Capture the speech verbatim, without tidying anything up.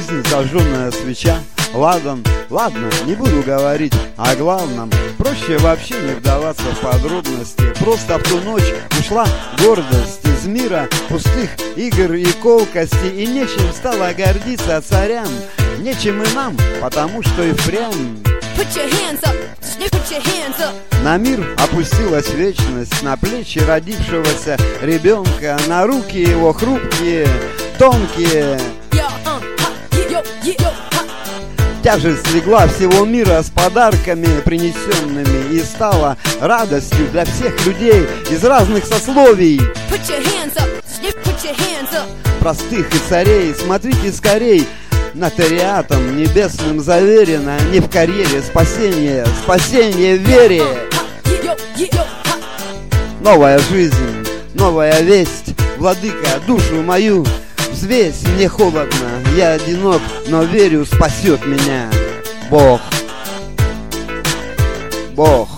жизнь зажженная свеча. Ладно, ладно, не буду говорить о главном. Проще вообще не вдаваться в подробности. Просто в ту ночь ушла гордость из мира пустых игр и колкости. И нечем стало гордиться царям, нечем и нам, потому что и впрямь на мир опустилась вечность, на плечи родившегося ребенка, на руки его хрупкие, тонкие. Тяжесть легла всего мира с подарками принесенными и стала радостью для всех людей из разных сословий, простых и царей. Смотрите скорей, нотариатом небесным заверено, не в карьере спасение, спасение в вере. Новая жизнь, новая весть, владыка, душу мою взвесь. Мне холодно, я одинок, но верю, спасет меня Бог. Бог.